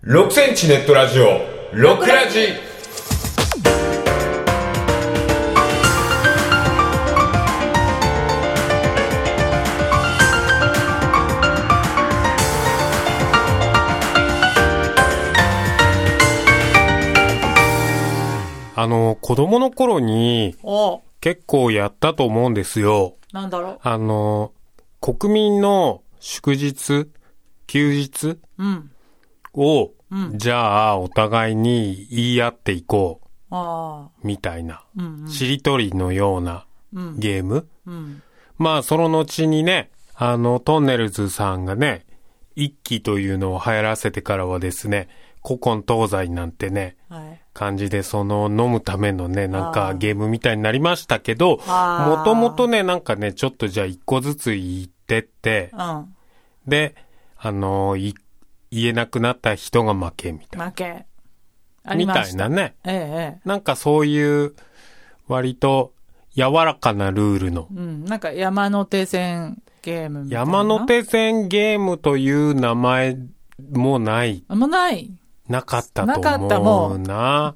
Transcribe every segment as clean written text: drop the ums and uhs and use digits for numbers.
6センチネットラジオ6ラジ。 子供の頃に結構やったと思うんですよ。 なんだろう。 国民の祝日、休日、を、じゃあお互いに言い合っていこうみたいな、しりとりのようなゲーム、まあその後にね、トンネルズさんがね、一揆というのを流行らせてからはですね、古今東西なんてね、感じでその飲むためのね、なんかゲームみたいになりましたけど、もともとね、なんかね、ちょっとじゃあ一個ずつ言ってって、で、言えなくなった人が負けみたいな。 負け。 みたいなね。なんかそういう割と柔らかなルールの。 なんか山手線ゲームみたいな。 山手線ゲームという名前もない。 もうない。 なかったと思うな。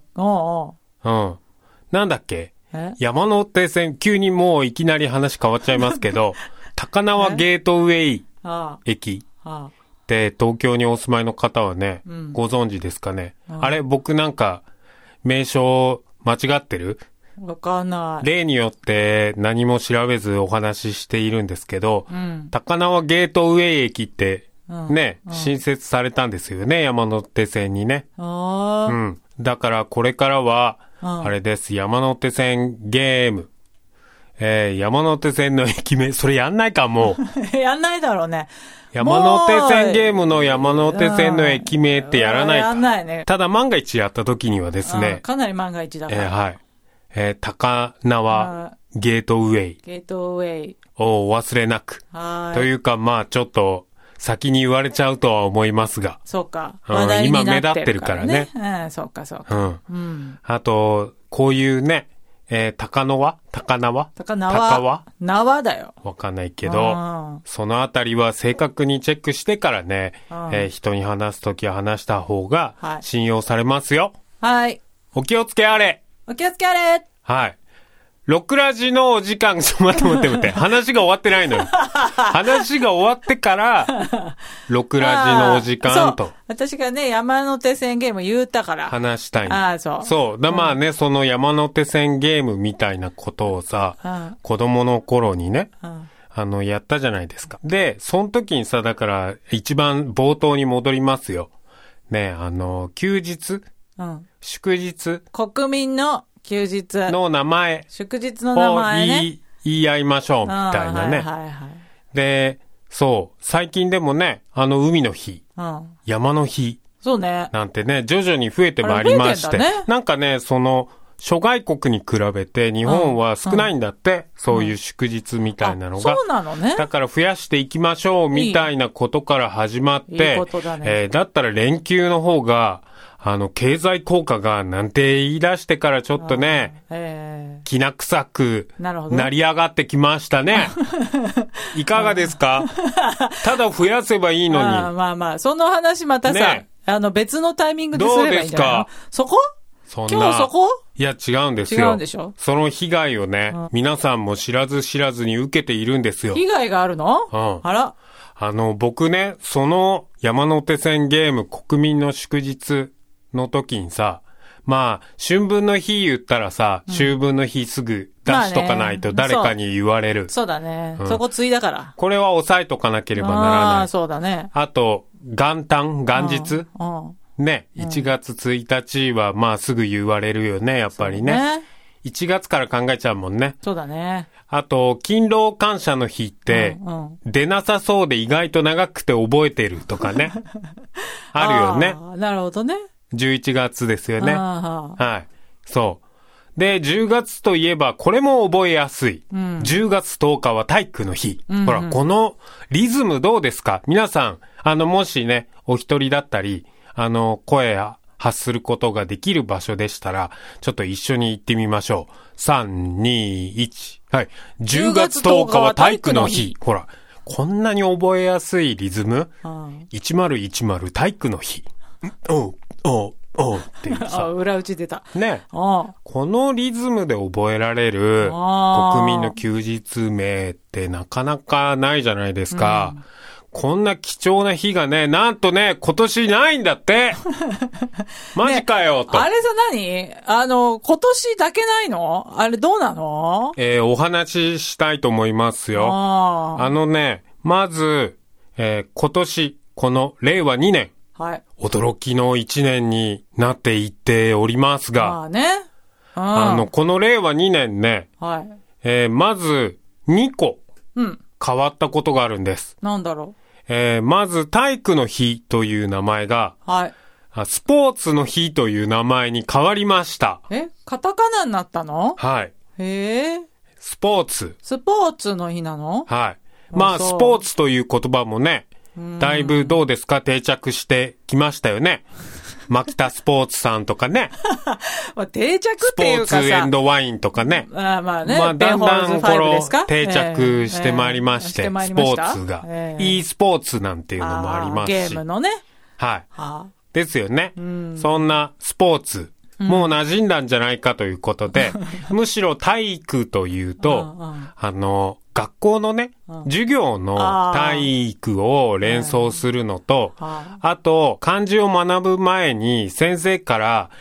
なんだっけ？山手線、急にもういきなり話変わっちゃいますけど、高輪ゲートウェイ駅って東京にお住まいの方はね、ご存知ですかね。あれ、僕なんか名称間違ってる？ わかんない。 例によって何も調べずお話ししているんですけど、高輪ゲートウェイ駅ってね、新設されたんですよね、山手線にね。だからこれからは、あれです、山手線ゲーム。山手線の駅名、それやんないかもう。やんないだろうね。 山手線ゲームの山手線の駅名ってやらないか。 やんないね。 ただ万が一やった時にはですね。 かなり万が一だから。 はい。高輪ゲートウェイ。 ゲートウェイ。 をお忘れなく。というか、まあちょっと、先に言われちゃうとは思いますが。 そうか。 今目立ってるからね。 そうか、そうか。 あと、こういうね、高輪縄だよ。 わかんないけど、そのあたりは正確にチェックしてからね、人に話すときは話した方が信用されますよ。 はい。 お気をつけあれ。 お気をつけあれ。 はい。ロックラジのお時間、待って。話が終わってないのよ。話が終わってから、ロックラジのお時間と。 私がね、山手線ゲーム言ったから。 話したいの。そう。 そう。まあね、その山手線ゲームみたいなことをさ、子供の頃にね、やったじゃないですか。で、その時にさ、だから、一番冒頭に戻りますよ。ね、休日、祝日。 国民の休日の名前。 祝日の名前ね。 言い合いましょう、みたいなね。で、そう、最近でもね、海の日、山の日。 そうね。 なんてね、徐々に増えてまいりまして。なんかね、諸外国に比べて日本は少ないんだって、そういう祝日みたいなのが。 そうなのね。 だから増やしていきましょう、みたいなことから始まって、だったら連休の方が、経済効果がなんて言い出してからちょっとね、きな臭くなり上がってきましたね。いかがですか？ただ増やせばいいのに。 まあ、その話またさ、別のタイミングですればいいんじゃないの？どうですか？そこ？今日そこ？ いや、違うんですよ。 違うんでしょ？ その被害をね、皆さんも知らず知らずに受けているんですよ。 被害があるの？あら。 僕ね、その山手線ゲーム国民の祝日の時にさ、まあ、春分の日言ったらさ、秋分の日すぐ出しとかないと誰かに言われる。 そうだね。そこついだから。 これは押さえとかなければならない。 そうだね。 あと、元日ね、1月1日はまあすぐ言われるよね、やっぱりね。1月から考えちゃうもんね。 そうだね。 あと、勤労感謝の日って、出なさそうで意外と長くて覚えてるとかね。あるよね。 なるほどね。 11月ですよね。はい。そう。で、10月といえば、これも覚えやすい。10月10日は体育の日。ほら、このリズムどうですか？皆さん、もしね、お一人だったり、声発することができる場所でしたら、ちょっと一緒に行ってみましょう。3、2、1。はい。10月10日は体育の日。ほら、こんなに覚えやすいリズム？1010体育の日。 おうっていうさ。 裏打ち出た。 ね。このリズムで覚えられる国民の休日名ってなかなかないじゃないですか。うん、こんな貴重な日がね、なんとね、今年ないんだって。マジかよ、と。 あれさ、今年だけないの？あれどうなの？ お話ししたいと思いますよ。まず、今年、この令和2年。 はい。 驚きの1年になっていっておりますが。 まあね。 この令和2年ね。 はい。 まず、2個。変わったことがあるんです。 なんだろう。まず、体育の日という名前が。 はい。 スポーツの日という名前に変わりました。 カタカナになったの？ はい。 へえ。 スポーツ。 スポーツの日なの？ はい。まあ、スポーツという言葉もね、だいぶどうですか？定着してきましたよね。牧田スポーツさんとかね。 定着っていうかさ。 スポーツエンドワインとかね。 まあね。 だんだん定着してまいりまして、スポーツが。e スポーツなんていうのもありますし。 ゲームのね。 はい。ですよね。そんなスポーツ。もう馴染んだんじゃないかということで、むしろ体育というと、学校のね、授業の体育を連想するのと、あと、漢字を学ぶ前に先生から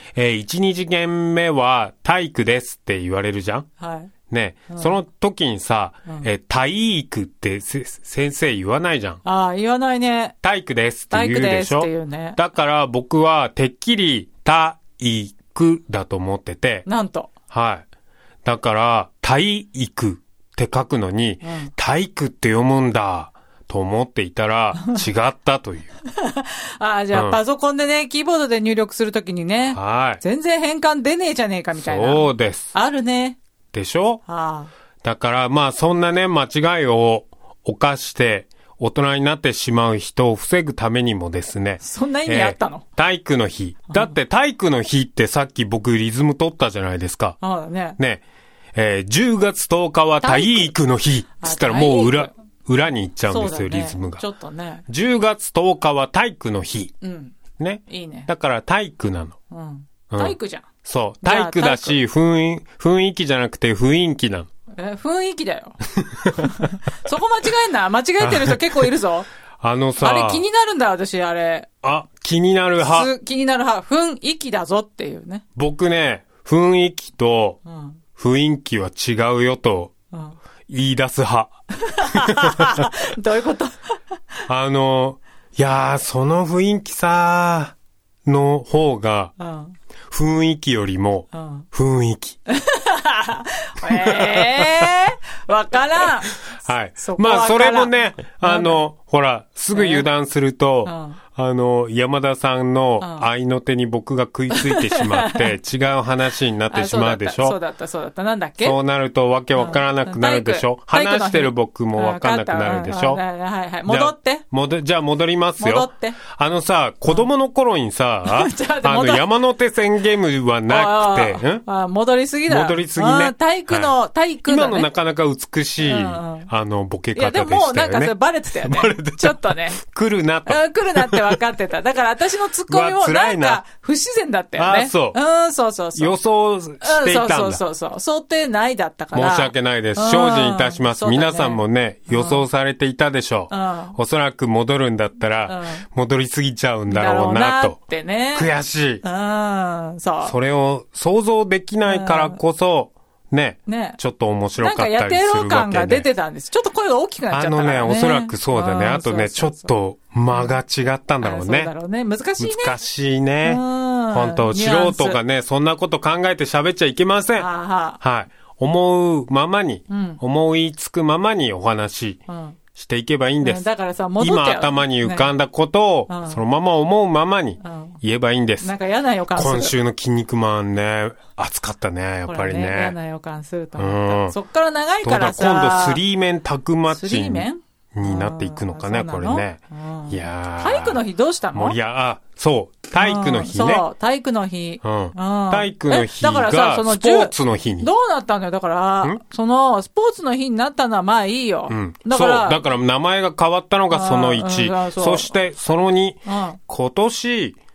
、1、2次元目は体育ですって言われるじゃん？ はい。 ね、その時にさ、体育って先生言わないじゃん。 言わないね。 体育ですって言うでしょ？ 体育ですって言うね。 だから僕はてっきり体育だと思ってて。 なんと。 はい。だから、体育って書くのに、体育って読むんだ、と思っていたら、違ったという。 じゃあ、パソコンでね、キーボードで入力するときにね。 はい。 全然変換出ねえじゃねえかみたいな。 そうです。 あるね。 でしょ？だから、まあ、そんなね、間違いを犯して、大人になってしまう人を防ぐためにもですね。 そんな意味あったの？ 体育の日。だって体育の日ってさっき僕リズム取ったじゃないですか。 ね。 ね。10月10日は体育の日。つったらもう裏に行っちゃうんですよ、リズムが。 ちょっとね。 10月10日は体育の日。ね。 いいね。 だから体育なの。 体育じゃん。 そう。体育だし、雰囲気じゃなくて雰囲気なの。 雰囲気だよ。そこ間違えんな。間違えてる人結構いるぞ。あれ気になるんだ、私、あれ。 気になる派。 気になる派。雰囲気だぞっていうね。 僕ね、雰囲気と雰囲気は違うよと言い出す派。 どういうこと？ いやー、その雰囲気さーの方が、雰囲気よりも雰囲気。 わからん。 はい。まあ、それもね、ほら、すぐ油断すると、山田さんの愛の手に僕が食いついてしまって、違う話になってしまうでしょ？ そうだった。なんだっけ？ そうなるとわけわからなくなるでしょ？話してる僕もわかんなくなるでしょ？ はい。戻って。 じゃあ戻りますよ。 戻って。 子供の頃にさ、山手線ゲームはなくて、 戻りすぎだ。 戻りすぎね。 体育だね。 今のなかなか美しい、ボケ方でしたよね。いや、でもなんかそれバレてたよね。ちょっとね。 来るなと。 来るなって分かってた。だから私のツッコミもなんか不自然だったよね。 そう。予想していたんだ。 そう。想定内だったから。 申し訳ないです。精進いたします。皆さんもね、予想されていたでしょう。おそらく戻るんだったら、戻りすぎちゃうんだろうなと。悔しい。それを想像できないからこそ、ね。ちょっと面白かったりするわけで。 なんかやてろ感が出てたんです。ちょっと声が大きくなっちゃったからね。 おそらくそうだね。あとね、ちょっと間が違ったんだろうね。 そうだろうね。難しいね。 難しいね。本当素人がね、そんなこと考えて喋っちゃいけません。はい。思うままに、思いつくままにお話していけばいいんです。 だからさ、 今頭に浮かんだことを、そのまま思うままに言えばいいんです。 なんか嫌な予感する。 今週の筋肉マンね、熱かったね、やっぱりね。 嫌な予感すると思った。そっから長いからさ。 今度スリーメンタグマッチになっていかこれね、これね。いや体育の日どうしたの？ そう。体育の日ね。 そう、体育の日。 体育の日がスポーツの日に。 どうなったんだよ。だから、スポーツの日になったのはまあいいよ。 だから名前が変わったのがその1。そしてその2。今年、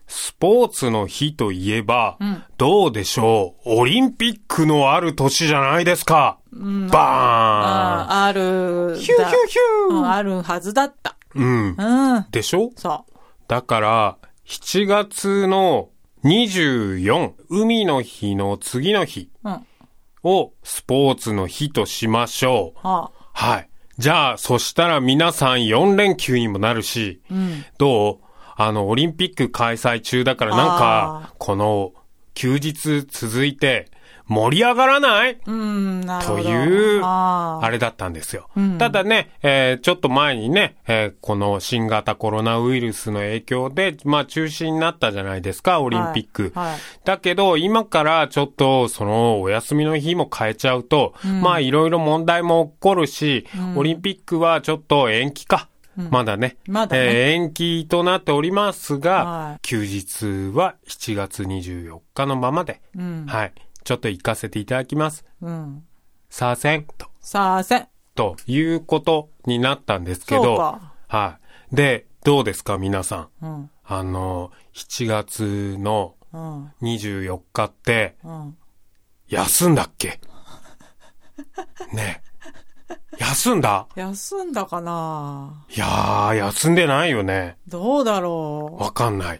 スポーツの日といえば、どうでしょう。オリンピックのある年じゃないですか。バーン。 ある。 ヒューヒューヒュー。 あるはずだった。 でしょ？ そう。 だから、7月の24、海の日の次の日をスポーツの日としましょう。はい。じゃあ、そしたら皆さん4連休にもなるし、どう？オリンピック開催中だからなんか、この休日続いて盛り上がらない？ なるほど。 という、あれだったんですよ。ただね、ちょっと前にね、この新型コロナウイルスの影響で、まあ中止になったじゃないですか、オリンピック。だけど、今からちょっと、そのお休みの日も変えちゃうと、まあいろいろ問題も起こるし、オリンピックはちょっと延期か。まだね。延期となっておりますが、休日は7月24日のままで、はい。ちょっと行かせていただきます。さあせんと。ということになったんですけど、はい。で、どうですか皆さん。7月の24日って、休んだっけ？ね。休んだかないやー、休んでないよね。 どうだろう。わかんない。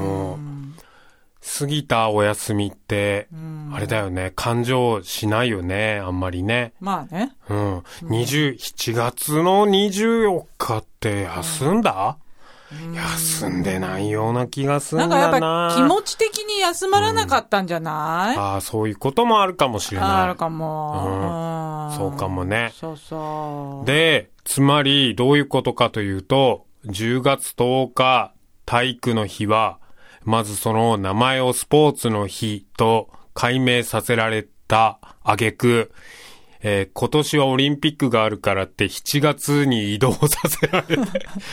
過ぎたお休みって、あれだよね、感情しないよね、あんまりね。 まあね。 7月の24日って休んだ？休んでないような気がするんだな。 なんかやっぱ気持ち的に休まらなかったんじゃない？ ああ、そういうこともあるかもしれない。 あるかも。 そうかもね。 そうそう。 で、つまりどういうことかというと、10月10日体育の日は、まずその名前をスポーツの日と改名させられた挙句、今年はオリンピックがあるからって7月に移動させられて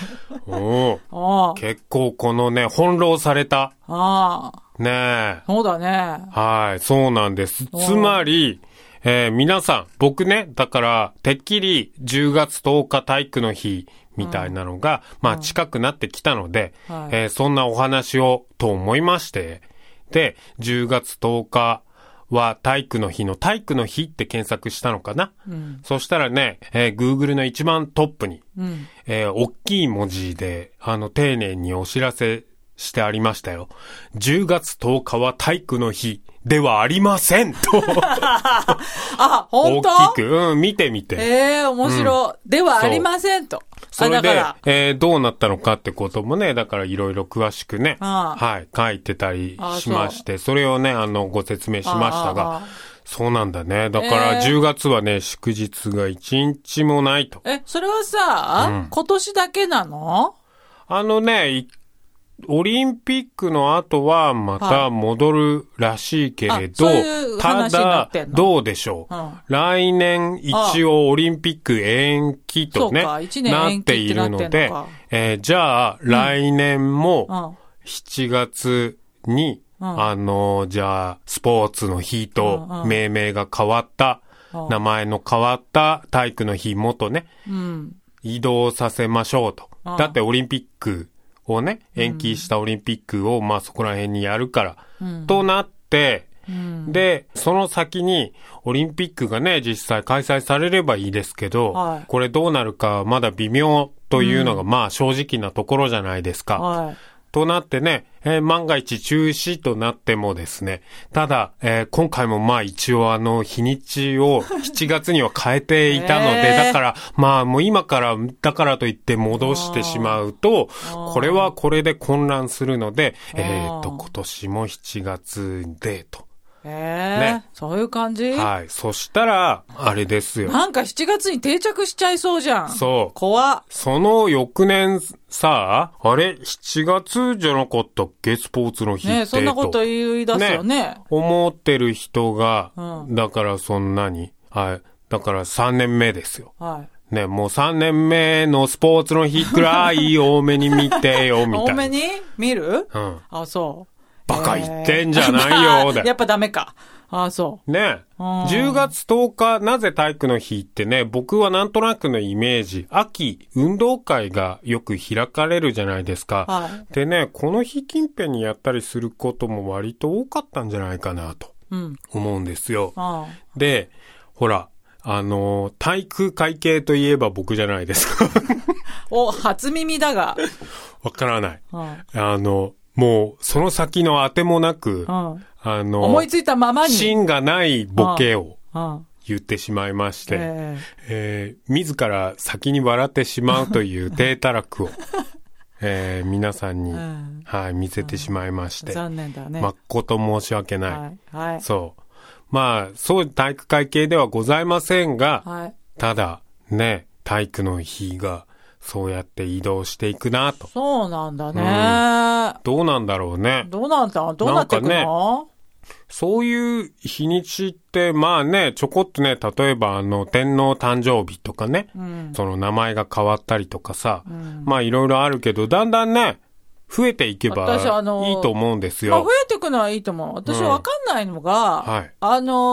結構このね、翻弄された。ねえ。 そうだね。 はい、そうなんです。つまり、皆さん、僕ね、だから、てっきり10月10日体育の日みたいなのが、まあ近くなってきたので、そんなお話をと思いまして、で、10月10日は体育の日の体育の日って検索したのかな、そしたらね、Google の一番トップに、大きい文字で、丁寧にお知らせしてありましたよ。10月10日は体育の日ではありませんと。 あ、本当？ 大きく、見てみて。 面白い。ではありませんと。 それで、どうなったのかってこともね、だからいろいろ詳しくね、はい、書いてたりしまして、それをね、ご説明しましたが、そうなんだね。だから10月はね、祝日が1日もないと。 それはさ、今年だけなの？ オリンピックの後はまた戻るらしいけれど、ただ、どうでしょう。来年一応オリンピック延期とね、なっているので、じゃあ来年も7月に、じゃあスポーツの日と命名が変わった、名前の変わった体育の日元ね、移動させましょうと。だってオリンピックをね、延期したオリンピックを、まあそこら辺にやるから、となって、で、その先にオリンピックがね、実際開催されればいいですけど、これどうなるかまだ微妙というのが、まあ正直なところじゃないですか。となってね、万が一中止となってもですね、ただ、今回もまあ一応日にちを7月には変えていたので、だからまあもう今からだからといって戻してしまうと、これはこれで混乱するので、今年も7月でと。 ね、そういう感じ？ はい。そしたら、あれですよ。 なんか7月に定着しちゃいそうじゃん。 そう。 怖っ。 その翌年さ、あれ ?7 月じゃなかったっけスポーツの日って。 ね、そんなこと言い出すよね。 思ってる人が、だからそんなに、はい。だから3年目ですよ。ね、もう3年目のスポーツの日くらい多めに見てよ、みたいな。 多めに見る？ あ、 そう。 バカ言ってんじゃないよ、 やっぱダメか。ああ、そう。 ね。10月10日、なぜ体育の日ってね、僕はなんとなくのイメージ、秋、運動会がよく開かれるじゃないですか。はい、でね、この日近辺にやったりすることも割と多かったんじゃないかなと思うんですよ。で、ほら、体育会系といえば僕じゃないですか。 初耳だが。 わからない。もう、その先の当てもなく、 思いついたままに。 芯がないボケを言ってしまいまして、自ら先に笑ってしまうという低たらくを、皆さんに、はい、見せてしまいまして。 残念だね。 誠申し訳ない。 はいはい、 そう。まあ、そう体育会系ではございませんが、 はい、 ただ、ね、体育の日が、そうやって移動していくなと。 そうなんだね、 どうなんだろうね。 どうなってくの？ そういう日にちって、まあね、ちょこっとね、例えば天皇誕生日とかね、その名前が変わったりとかさ、まあいろいろあるけど、だんだんね、増えていけばいいと思うんですよ。 まあ増えていくのはいいと思う。私わかんないのが、 はい、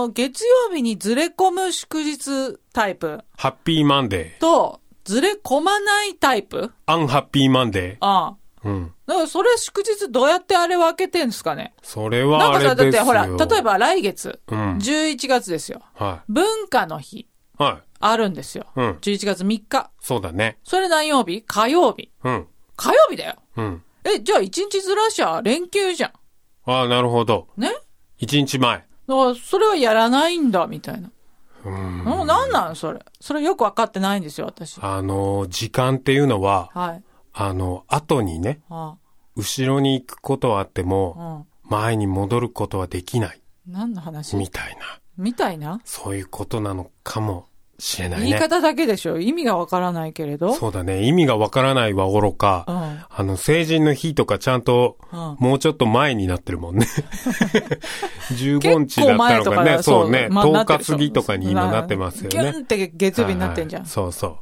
月曜日にずれ込む祝日タイプ。 ハッピーマンデー。 と、ずれ込まないタイプ？ アンハッピーマンデー。 ああ。だからそれ祝日どうやってあれ分けてんですかね？ それはあれですよ。 なんかさ、だってほら、例えば来月、11月ですよ。 はい。 文化の日。 はい。 あるんですよ。11月3日。 そうだね。 それ何曜日？火曜日。火曜日だよ。じゃあ1日ずらしゃ連休じゃん。 ああ、なるほど。 ね？ 1日前。 だからそれはやらないんだ、みたいな。なんなんそれ。それよく分かってないんですよ、私。 時間っていうのは、 はい。 後にね、後ろに行くことはあっても、前に戻ることはできない。 何の話？ みたいな。 みたいな？ そういうことなのかもしれないね。 言い方だけでしょ。意味がわからないけれど。 そうだね。意味がわからないはおろか、成人の日とかちゃんと、もうちょっと前になってるもんね。15日だったのがね、そうね、10日過ぎとかに今なってますよね。 ギュンって月曜日になってんじゃん。 そうそう。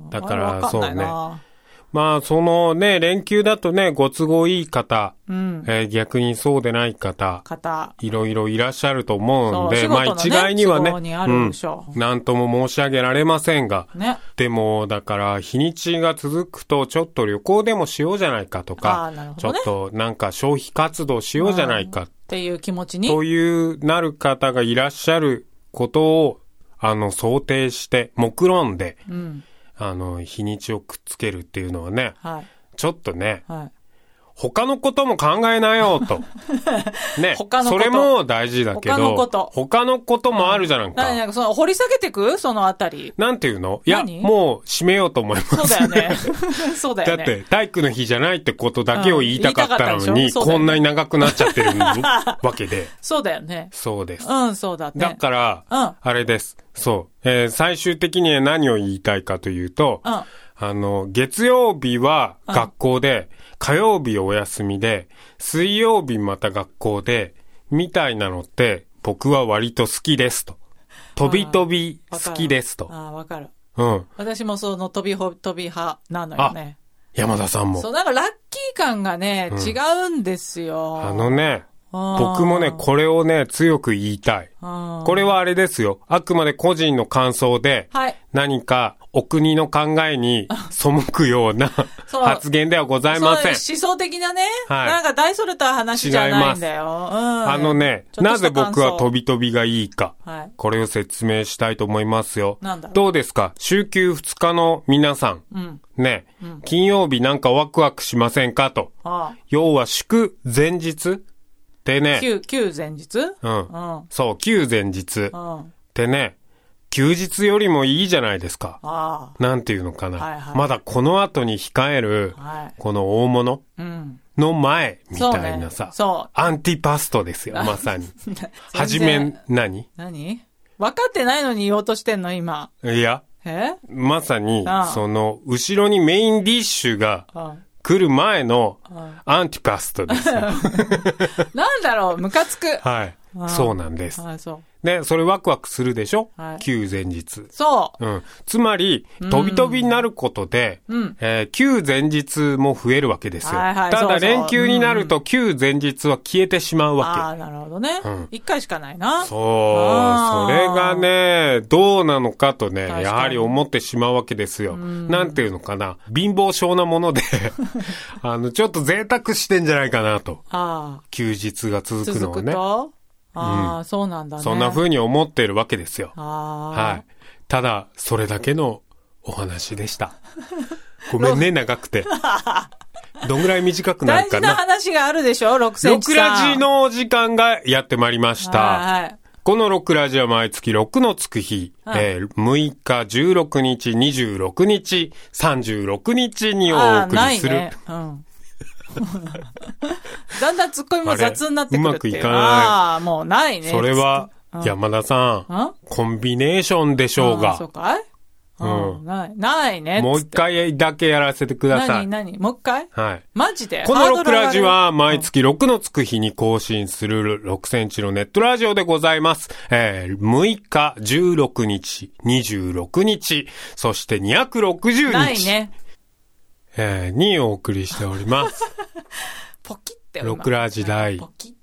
だから、そうね。まあ、そのね、連休だとね、ご都合いい方、逆にそうでない方、いろいろいらっしゃると思うんで、まあ一概にはね、なんとも申し上げられませんが、でも、だから日にちが続くと、ちょっと旅行でもしようじゃないかとか、ちょっとなんか消費活動しようじゃないか、 っていう気持ちに。 というなる方がいらっしゃることを、想定して、目論んで、日にちをくっつけるっていうのはね、ちょっとね、他のことも考えなよと。ね。それも大事だけど、他のこともあるじゃないか。 なんかその掘り下げてくそのあたり。 なんていうの？いや、もう締めようと思います。 そうだよね。そうだよね。 だって、体育の日じゃないってことだけを言いたかったのに、こんなに長くなっちゃってるわけで。 そうだよね。 そうです。 そうだね。 だから、あれです。そう。最終的には何を言いたいかというと、月曜日は学校で、火曜日お休みで、水曜日また学校で、みたいなのって、僕は割と好きですと。飛び飛び好きですと。 わかる。 私もその飛び派なのよね。 山田さんも。 そう、なんかラッキー感がね、違うんですよ。 僕もね、これをね、強く言いたい。これはあれですよ。あくまで個人の感想で、何かお国の考えに背くような発言ではございません。 思想的なね、なんか大それた話じゃないんだよ。 なぜ僕は飛び飛びがいいか、これを説明したいと思いますよ。どうですか？週休2日の皆さん。ね、金曜日なんかワクワクしませんかと。要は祝前日でね。 旧前日？ そう、旧前日。でね、休日よりもいいじゃないですか。なんていうのかな。まだこの後に控える、この大物の前みたいなさ。アンティパストですよ、まさに。はじめ、何分かってないのに言おうとしてんの、今。 いや、まさに、その、後ろにメインディッシュが、来る前のアンティパストですよ。 なんだろう、ムカつく。 そうなんです。 そう。 で、それワクワクするでしょ、旧前日。そう。つまり、飛び飛びになることで、旧前日も増えるわけですよ。ただ、連休になると旧前日は消えてしまうわけ。 ああ、なるほどね。一回しかないな。 そう。それがね、どうなのかとね、やはり思ってしまうわけですよ。なんていうのかな。貧乏症なもので、ちょっと贅沢してんじゃないかなと。休日が続くのをね。 そうなんだね。 そんな風に思っているわけですよ。はい。ただ、それだけのお話でした。ごめんね、長くて。どんぐらい短くなるかな。 大事な話があるでしょ、6センチさん。 6ラジの時間がやってまいりました。この6ラジは毎月6のつく日、6日、16日、26日、36日にお送りする。 だんだんツッコミも雑になってくるっていう。 うまくいかない。 もうないね。 それは、山田さん、コンビネーションでしょうが。 そうかい？ないね。 もう一回だけやらせてください。 何もう一回？ はい。 マジで？ この6ラジは毎月6のつく日に更新する6センチのネットラジオでございます。6日、16日、26日、そして260日。 ないね。 にお送りしております。 ポキって 6ラジ第。 ポキ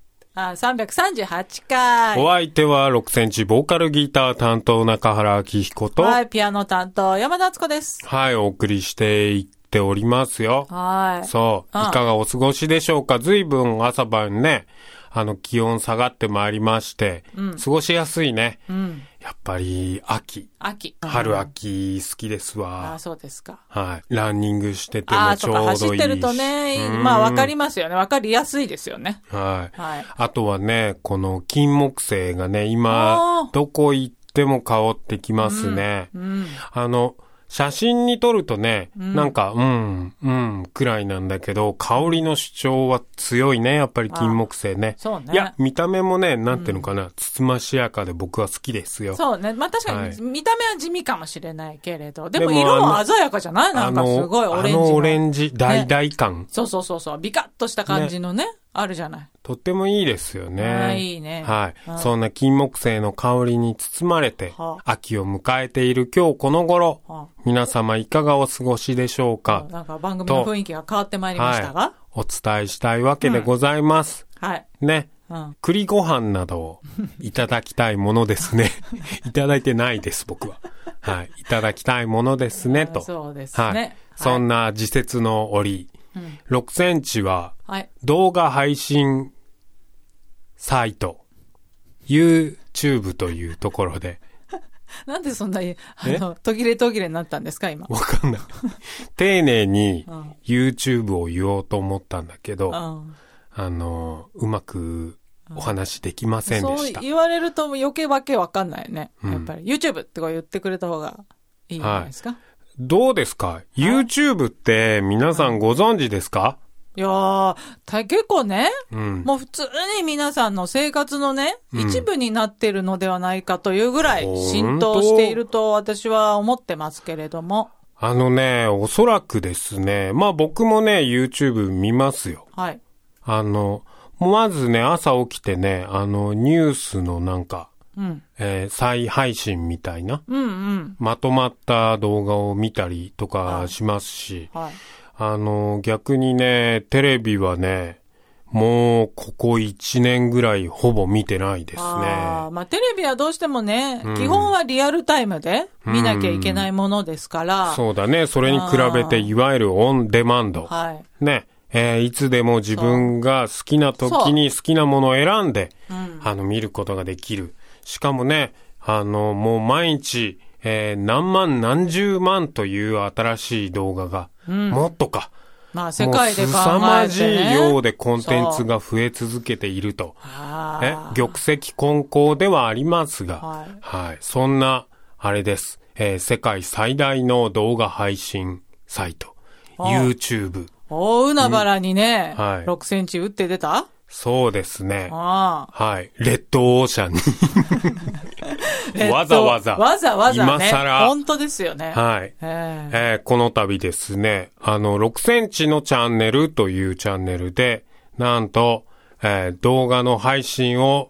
338回。 お相手は6センチボーカルギター担当中原明彦と。 はい、ピアノ担当山田敦子です。 はい、お送りしていっておりますよ。はい。そう。いかがお過ごしでしょうか。随分朝晩ね、気温下がってまいりまして、過ごしやすいね。やっぱり秋。春秋好きですわ。 そうですか。 はい。ランニングしててもちょうどいいし。 走ってるとね、まあわかりますよね。わかりやすいですよね。 はい。あとはね、この金木犀がね、今、どこ行っても香ってきますね。写真に撮るとね、なんか、くらいなんだけど、香りの主張は強いね、やっぱり金木犀ね。 そうね。 いや、見た目もね、なんていうのかな、つつましやかで僕は好きですよ。 そうね。まあ確かに、見た目は地味かもしれないけれど、でも色は鮮やかじゃない？なんかすごいオレンジ。 オレンジ、橙感。 そう。ビカッとした感じのね、あるじゃない。 とってもいいですよね。 いいね。 はい。そんな金木犀の香りに包まれて、秋を迎えている今日この頃、皆様いかがお過ごしでしょうか。 なんか番組の雰囲気が変わってまいりましたが、 お伝えしたいわけでございます。 はい。 ね。栗ご飯などをいただきたいものですね。いただいてないです、僕は。はい。いただきたいものですね、と。 そうですね。はい。 そんな時節の折、6センチは、動画配信サイト、YouTube というところで。 なんでそんな、途切れになったんですか、今。 わかんない。丁寧に YouTube を言おうと思ったんだけど、うまくお話できませんでした。 そう言われると余計わけわかんないね。やっぱり YouTube って言ってくれた方がいいんじゃないですか。 どうですか？ YouTube って皆さんご存知ですか？ いやー、結構ね、もう普通に皆さんの生活のね、一部になっているのではないかというぐらい浸透していると私は思ってますけれども。 おそらくですね、まあ僕もね、YouTube 見ますよ。 はい。 まずね、朝起きてね、ニュースのなんか、再配信みたいな、まとまった動画を見たりとかしますし、逆にね、テレビはね、もうここ1年ぐらいほぼ見てないですね。 まあテレビはどうしてもね、基本はリアルタイムで見なきゃいけないものですから。 そうだね。それに比べていわゆるオンデマンド。ね。いつでも自分が好きな時に好きなものを選んで、見ることができる。しかもね、もう毎日、何万何十万という新しい動画が、もっとか。 まあ世界で考えてね。 凄まじい量でコンテンツが増え続けていると。玉石混交ではありますが、はい。そんな、あれです。世界最大の動画配信サイト、YouTube。 大海原にね、6センチ打って出た？ そうですね。はい。レッドオーシャンに。わざわざ。今更。 本当ですよね。 はい。この度ですね、6センチのチャンネルというチャンネルで、なんと、動画の配信を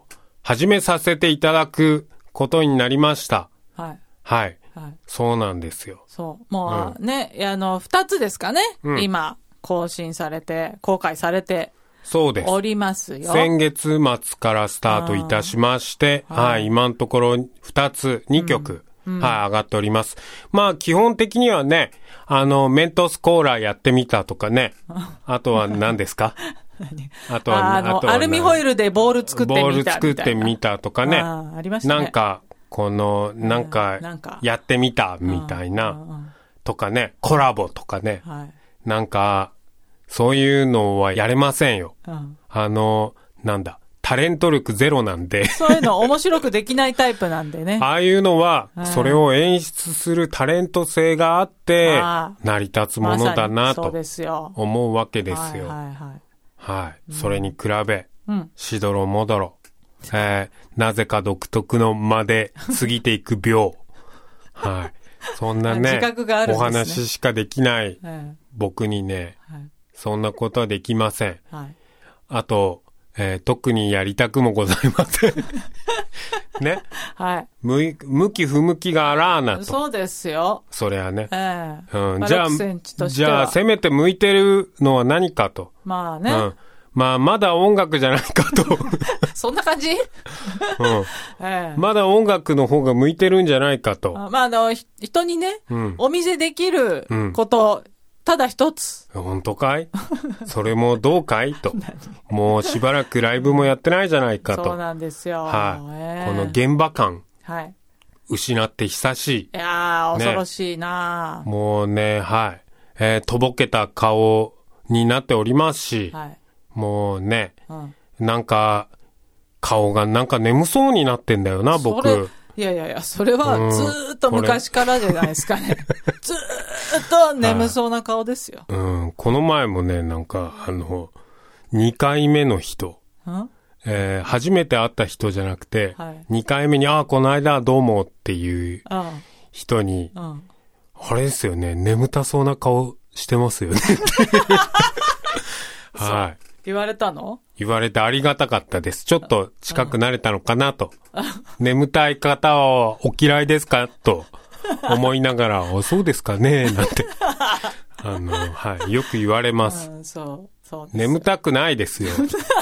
始めさせていただくことになりました。 はい。 はい。はい、そうなんですよ。 そう。もう、ね、2つですかね。今、公開されて。 そうです。 おりますよ。 先月末からスタートいたしまして、はい、今のところ2曲、はい、上がっております。まあ、基本的にはね、メントスコーラやってみたとかね、あとは何ですかあとはアルミホイルでボール作ってみた。 ボール作ってみたとかね。 ありましたね。 なんか、やってみたみたいな、とかね、コラボとかね。はい、なんか、そういうのはやれませんよ。タレント力ゼロなんで。 そういうの面白くできないタイプなんでね。 ああいうのは、それを演出するタレント性があって、成り立つものだなと思うわけですよ。はい。それに比べ、しどろもどろ、なぜか独特の間で過ぎていく秒。はい。そんなね、お話しかできない僕にね、そんなことはできません。はい、あと、特にやりたくもございません。ね。はい。向き不向きがあらーなと。 そうですよ。 それはね。 じゃあ、せめて向いてるのは何かと。 まあね。 まだ音楽じゃないかと。 そんな感じまだ音楽の方が向いてるんじゃないかと。 人にね、お見せできること、ただ一つ。 本当かいそれもどうかいと。もうしばらくライブもやってないじゃないかと。 そうなんですよ。 はい。この現場感。はい。失って久しい。 いやー、恐ろしいな、 もうね、はい。とぼけた顔になっておりますし、はい、もうね、なんか、顔がなんか眠そうになってんだよな、僕。 いや、それはずーっと昔からじゃないですかね。ずーっと眠そうな顔ですよ。 この前もね、なんか、2回目の人、初めて会った人じゃなくて、2回目に、この間どうもっていう人に、あれですよね、眠たそうな顔してますよね。はい。 言われたの？ 言われてありがたかったです。ちょっと近くなれたのかなと。眠たい方はお嫌いですかと思いながら、そうですかねなんて。はい。よく言われます。 そう眠たくないですよ。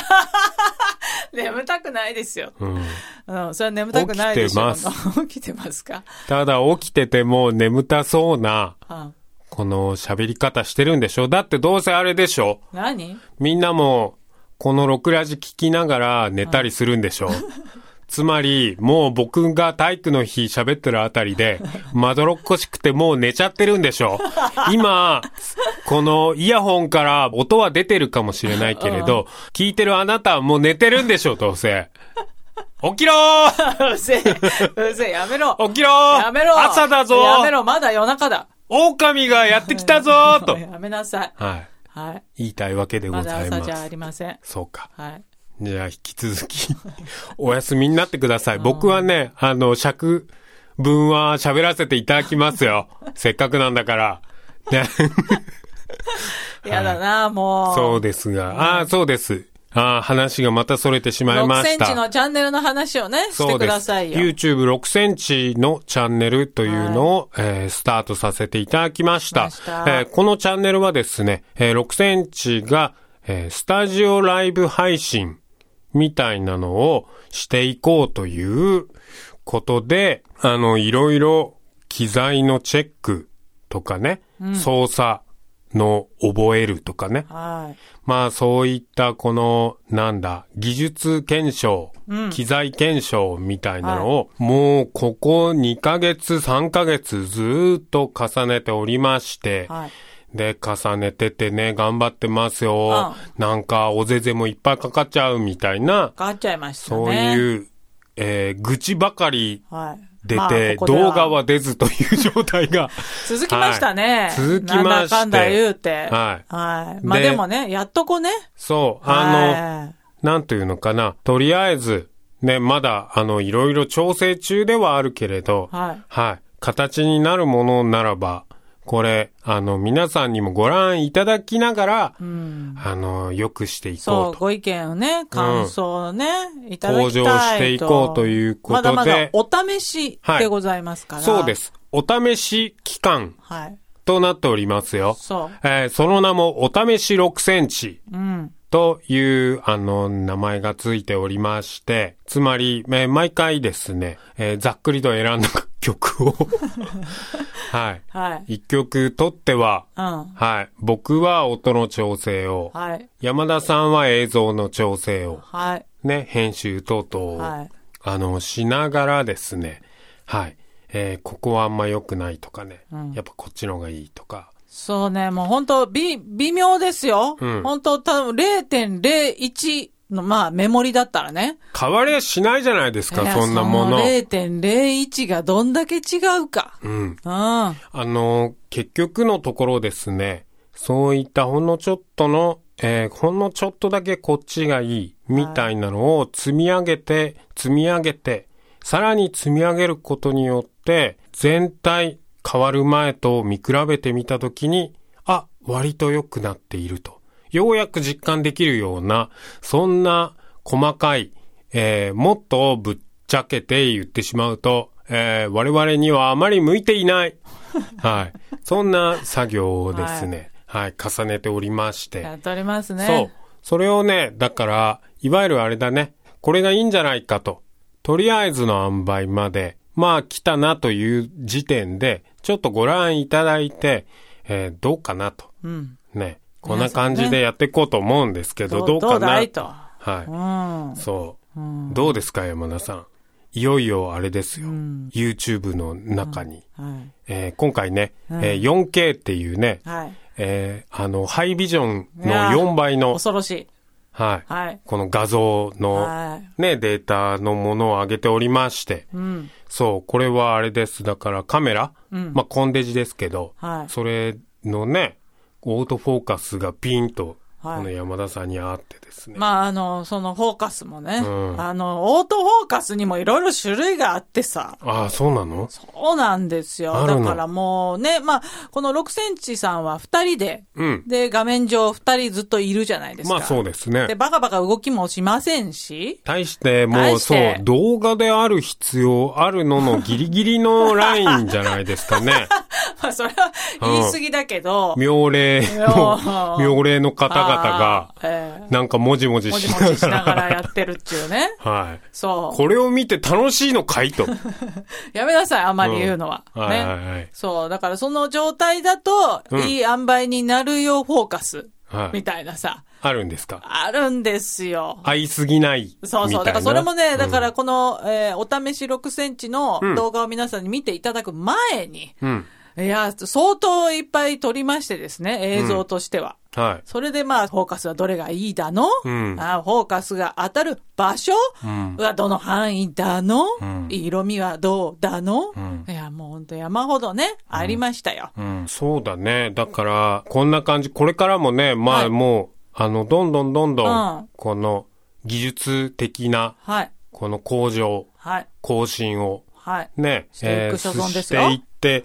眠たくないですよ。それは眠たくないでしょ。起きてますか？ ただ起きてても眠たそうな、この喋り方してるんでしょ？だってどうせあれでしょ？ 何？ みんなもこの6ラジ聞きながら寝たりするんでしょ？つまりもう僕が体育の日喋ってるあたりでまどろっこしくてもう寝ちゃってるんでしょ？今このイヤホンから音は出てるかもしれないけれど、聞いてるあなたはもう寝てるんでしょ？どうせ。起きろーうせえ、やめろ。 起きろーやめろ。 朝だぞー。 やめろ、まだ夜中だ。 狼がやってきたぞーと。 やめなさい。 はい。はい。言いたいわけでございます。 まだ朝じゃありません。 そうか。はい。じゃあ引き続き、お休みになってください。僕はね、尺分は喋らせていただきますよ。せっかくなんだから。ね。 やだな、もう。 そうですが。そうです。話がまたそれてしまいました。 6センチのチャンネルの話をね、してくださいよ。 YouTube6 センチのチャンネルというのを、スタートさせていただきました。このチャンネルはですね、6センチが、スタジオライブ配信みたいなのをしていこうということで、いろいろ機材のチェックとかね、操作の覚えるとかね。はい。まあそういったこの、技術検証、機材検証みたいなのを、もうここ2ヶ月、3ヶ月ずーっと重ねておりまして、はい。で、重ねててね、頑張ってますよ。なんか、おぜぜもいっぱいかかっちゃうみたいな。 かかっちゃいましたね。 そういう、愚痴ばかり出て、動画は出ずという状態が。 続きましたね。 続きまして。 なんだかんだ言うて。はい。はい。まあでもね、やっとこね。 そう。なんというのかな。とりあえず、ね、まだ、いろいろ調整中ではあるけれど、はい。はい。形になるものならば、 これ、皆さんにもご覧いただきながら、良くしていこうと。 そう、ご意見をね、感想をね、いただきたいと。 向上していこうということで。 まだまだお試しでございますから。 そうです。お試し期間。 はい。 となっておりますよ。 そう。 その名も、お試し6センチ。という、名前がついておりまして、つまり、毎回ですね、ざっくりと選んだ曲を、はい。はい。一曲とっては、はい。僕は音の調整を、はい。山田さんは映像の調整を、はい。ね、編集等々を、はい。しながらですね、はい。ここはあんま良くないとかね、やっぱこっちの方がいいとか。 そうね、もう本当微妙ですよ。本当多分 0.01 のメモリだったらね。 変わりはしないじゃないですか、そんなもの。 0.01 がどんだけ違うか。 結局のところですね、そういったほんのちょっとの、ほんのちょっとだけこっちがいいみたいなのを積み上げて、さらに積み上げることによって、全体変わる前と見比べてみたときに、割と良くなっていると。ようやく実感できるような、そんな細かい、もっとぶっちゃけて言ってしまうと、我々にはあまり向いていない。はい。そんな作業をですね、はい、重ねておりまして。 やっておりますね。 そう。それをね、だから、いわゆるあれだね、これがいいんじゃないかと。とりあえずの塩梅まで、来たなという時点で、ちょっとご覧いただいて、どうかなと。ね。こんな感じでやっていこうと思うんですけど、どうかな。 どうだいと。 はい。そう。どうですか、山田さん。いよいよあれですよ。YouTube の中に。今回ね、4K っていうね、ハイビジョンの4倍の。 恐ろしい。 はい。はい。この画像のね、データのものを上げておりまして、そう、これはあれです。だからカメラ、コンデジですけど、それのね、オートフォーカスがピンと、この山田さんにあってですね。 そのフォーカスもね、オートフォーカスにもいろいろ種類があってさ。 ああ、そうなの？ そうなんですよ。だからもうね、この6センチさんは2人で、で、画面上2人ずっといるじゃないですか。 そうですね。 で、バカバカ動きもしませんし。 対してもう、そう、動画である必要あるののギリギリのラインじゃないですかね。 それは言い過ぎだけど。 妙齢の方々が、なんかもじもじしながらやってるっていうね。 はい。 そう。 これを見て楽しいのかいと。 やめなさい、あまり言うのは。ね。そう。だからその状態だと、いい塩梅になるよフォーカス。みたいなさ。 あるんですか？ あるんですよ。 合いすぎない。 そうそう。だからそれもね、だからこの、お試し6センチの動画を皆さんに見ていただく前に、いや、相当いっぱい撮りましてですね、映像としては。はい。それでフォーカスはどれがいいだの、フォーカスが当たる場所はどの範囲だの、色味はどうだの、いや、もうほんと山ほどね、ありましたよ。 そうだね。だから、こんな感じ、これからもね、もう、どんどん、この技術的な、この向上、更新を、ね、 していく所存ですよ。 していって、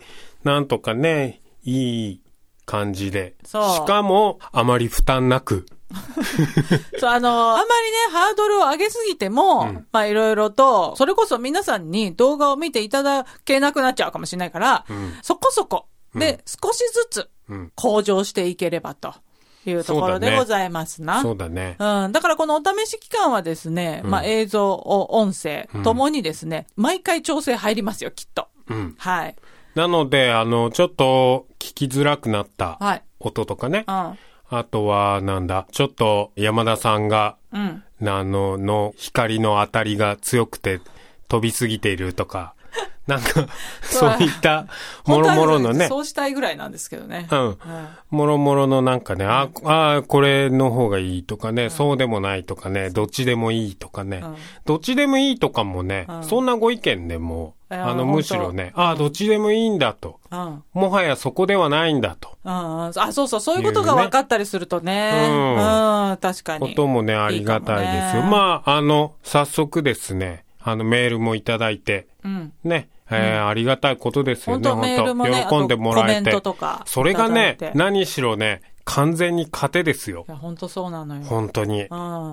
なんとかね、いい感じで。しかも、あまり負担なく。 そう、あんまりね、ハードルを上げすぎても、いろいろと、それこそ皆さんに動画を見ていただけなくなっちゃうかもしれないから、そこそこで少しずつ向上していければと。いうところでございますな。 そうだね。 だからこのお試し期間はですね、映像、音声ともにですね、毎回調整入りますよ、きっと。はい。 なので、ちょっと聞きづらくなった音とかね。あとは、ちょっと山田さんが、の光の当たりが強くて飛びすぎているとか、なんか、そういった、もろもろのね。 そうしたいぐらいなんですけどね。 もろもろのなんかね、これの方がいいとかね、そうでもないとかね、どっちでもいいとかね、どっちでもいいとかもね、そんなご意見でも、むしろね、どっちでもいいんだと。もはやそこではないんだと。 そういうことが分かったりするとね。確かに。 こともね、ありがたいですよ。早速ですね、メールもいただいて、ね、 ありがたいことですよね。 本当メールもね、 喜んでもらえて。 コメントとか。 それがね、何しろね、完全に糧ですよ。 いや、本当そうなのよ。 本当に。 うん。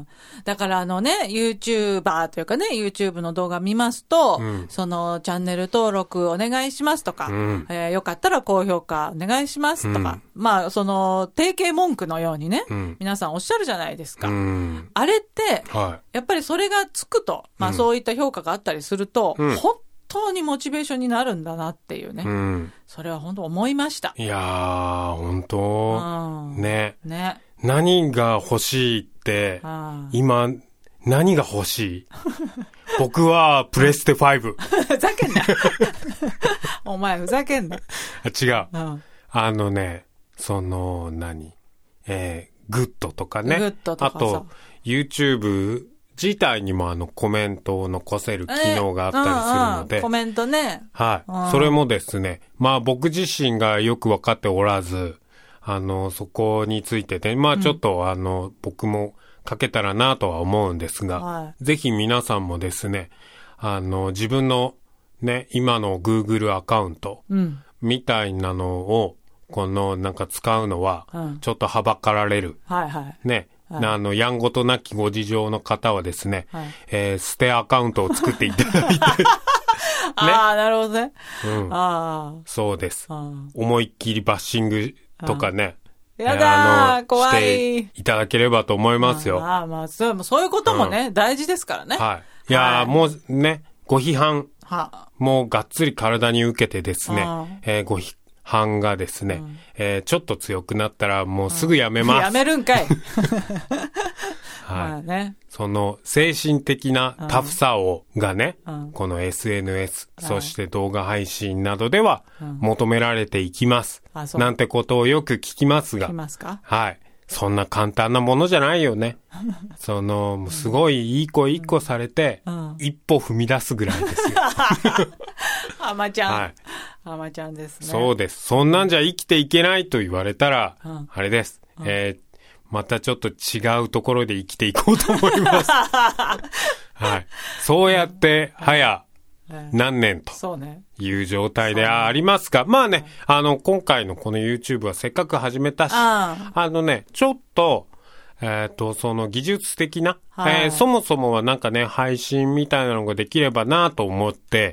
だからYouTuber というかね、YouTube の動画見ますと、そのチャンネル登録お願いしますとか、よかったら高評価お願いしますとか、まあ、その、定型文句のようにね、皆さんおっしゃるじゃないですか。あれって、やっぱりそれがつくと、まあそういった評価があったりすると、本当にモチベーションになるんだなっていうね。それは本当思いました。 いやー、本当、ね。何が欲しいって、今、何が欲しい僕はプレステ5。 ふざけんな。お前ふざけんな。 違う。グッドとかね。 グッドとかあと、YouTube、自体にもコメントを残せる機能があったりするので。 コメントね。 はい。それもですね、まあ僕自身がよくわかっておらず、そこについてね、まあちょっと僕も書けたらなとは思うんですが、ぜひ皆さんもですね、自分のね、今の Google アカウントみたいなのを、なんか使うのは、ちょっとはばかられる。ね。やんごとなきご事情の方はですね、捨てアカウントを作っていただいて。 ああ、なるほどね。 そうです。思いっきりバッシングとかね。 やだー、怖い。 していただければと思いますよ。 まあ、そういうこともね、大事ですからね。 いやー、もうね、ご批判、もうがっつり体に受けてですね、ご批判がですね、ちょっと強くなったらもうすぐやめます。 やめるんかい。 その精神的なタフさがね、この SNS、そして動画配信などでは求められていきます。なんてことをよく聞きますが。 聞きますか？ はい。そんな簡単なものじゃないよね。すごいいい子一個されて、一歩踏み出すぐらいですよ。 アマちゃん。アマちゃんですね。 そうです。そんなんじゃ生きていけないと言われたら、あれです。またちょっと違うところで生きていこうと思います。はい。そうやって、何年という状態でありますが、まあね、今回のこの YouTube はせっかく始めたし、ちょっと、その技術的な、そもそもはなんかね、配信みたいなのができればなと思って、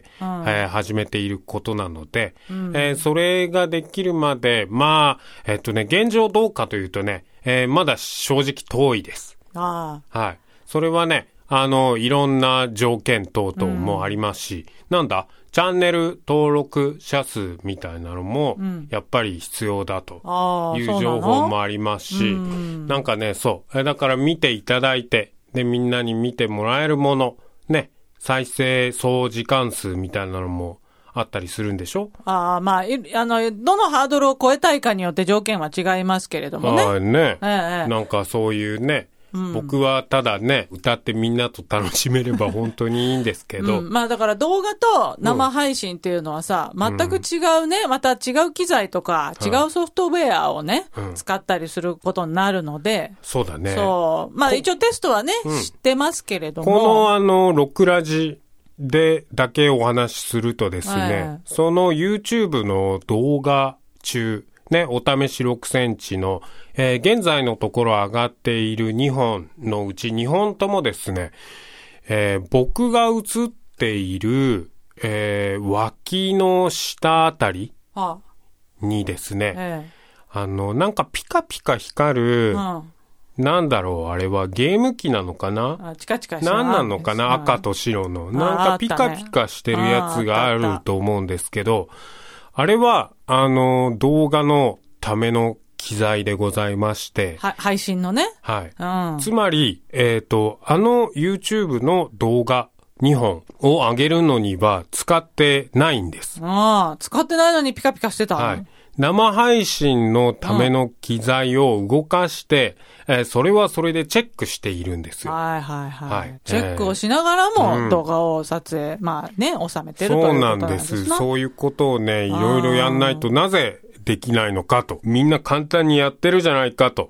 始めていることなので、それができるまで、まあ、現状どうかというとね、まだ正直遠いです。はい。それはね、いろんな条件等々もありますし、チャンネル登録者数みたいなのも、やっぱり必要だという情報もありますし、なんかね、だから見ていただいて、で、みんなに見てもらえるもの、ね、再生総時間数みたいなのもあったりするんでしょ？まあ、どのハードルを超えたいかによって条件は違いますけれどもね。 なんかそういうね、僕はただね、歌ってみんなと楽しめれば本当にいいんですけど。 まあだから動画と生配信っていうのはさ、全く違うね、また違う機材とか、違うソフトウェアをね、使ったりすることになるので。 そうだね。 まあ一応テストはね、知ってますけれども。 このロクラジでだけお話しするとですね、その YouTube の動画中、ね、お試し6センチの、現在のところ上がっている2本のうち2本ともですね、僕が映っている、脇の下あたりにですね、なんかピカピカ光る、なんだろう、あれはゲーム機なのかな？ チカチカして何なのかな？赤と白の。なんかピカピカしてるやつがあると思うんですけど、あれは、動画のための機材でございまして。 配信のね。 はい。つまり、YouTube の動画2本を上げるのには使ってないんです。 使ってないのにピカピカしてたの？ はい。生配信のための機材を動かして、それはそれでチェックしているんですよ。 チェックをしながらも動画を撮影、まあね、収めてるということなんです。 そうなんです。そういうことをね、いろいろやんないとなぜできないのかと。みんな簡単にやってるじゃないかと。